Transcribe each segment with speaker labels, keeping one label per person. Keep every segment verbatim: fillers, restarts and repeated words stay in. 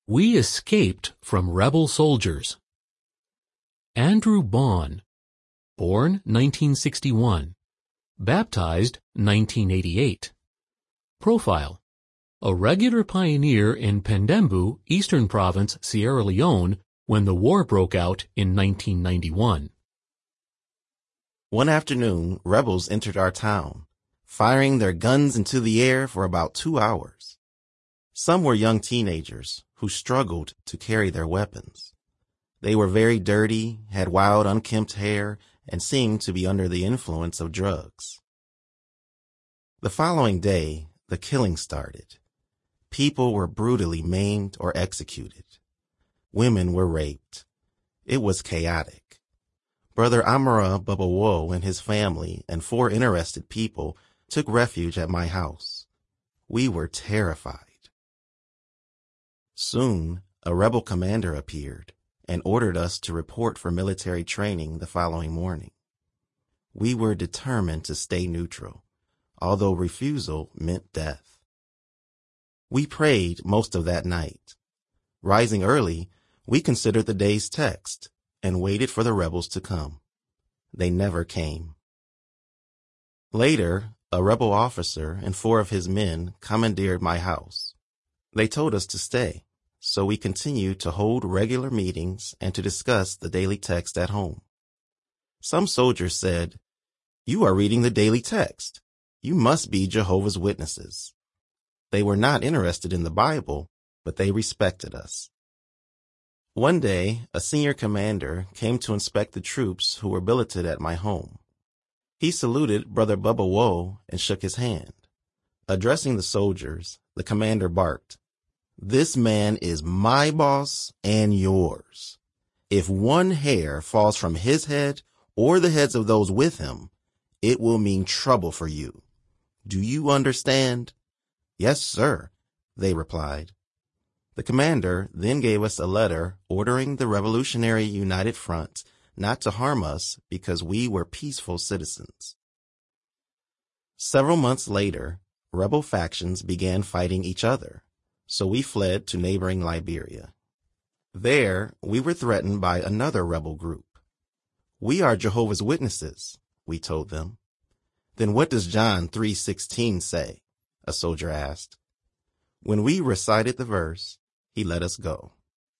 Speaker 1: We escaped from rebel soldiers. Andrew Bond, born nineteen sixty-one, baptized nineteen eighty-eight. Profile: a regular pioneer in Pendembu, Eastern Province, Sierra Leone, when the war broke out in nineteen ninety-one.
Speaker 2: One afternoon, rebels entered our town, firing their guns into the air for about two hours. Some were young teenagers who struggled to carry their weapons. They were very dirty, had wild, unkempt hair, and seemed to be under the influence of drugs. The following day, the killing started. People were brutally maimed or executed. Women were raped. It was chaotic. Brother Amara Babawo and his family and four interested people took refuge at my house. We were terrified. Soon, a rebel commander appeared and ordered us to report for military training the following morning. We were determined to stay neutral, although refusal meant death. We prayed most of that night. Rising early, we considered the day's text and waited for the rebels to come. They never came. Later, a rebel officer and four of his men commandeered my house. They told us to stay, so we continued to hold regular meetings and to discuss the daily text at home. Some soldiers said, "You are reading the daily text. You must be Jehovah's Witnesses." They were not interested in the Bible, but they respected us. One day, a senior commander came to inspect the troops who were billeted at my home. He saluted Brother Bubba Woe and shook his hand. Addressing the soldiers, the commander barked, "This man is my boss and yours. If one hair falls from his head or the heads of those with him, it will mean trouble for you. Do you understand?" "Yes, sir," they replied. The commander then gave us a letter ordering the Revolutionary United Front not to harm us because we were peaceful citizens. Several months later, rebel factions began fighting each other, so we fled to neighboring Liberia. There, we were threatened by another rebel group. "We are Jehovah's Witnesses," we told them. "Then what does John three sixteen say?" a soldier asked. When we recited the verse, he let us go.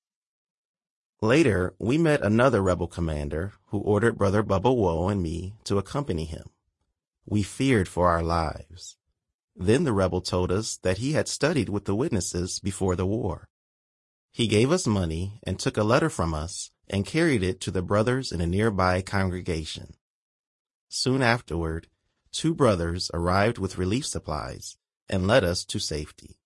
Speaker 2: Later, we met another rebel commander who ordered Brother Bubba Woe and me to accompany him. We feared for our lives. Then the rebel told us that he had studied with the witnesses before the war. He gave us money and took a letter from us and carried it to the brothers in a nearby congregation. Soon afterward, two brothers arrived with relief supplies and led us to safety.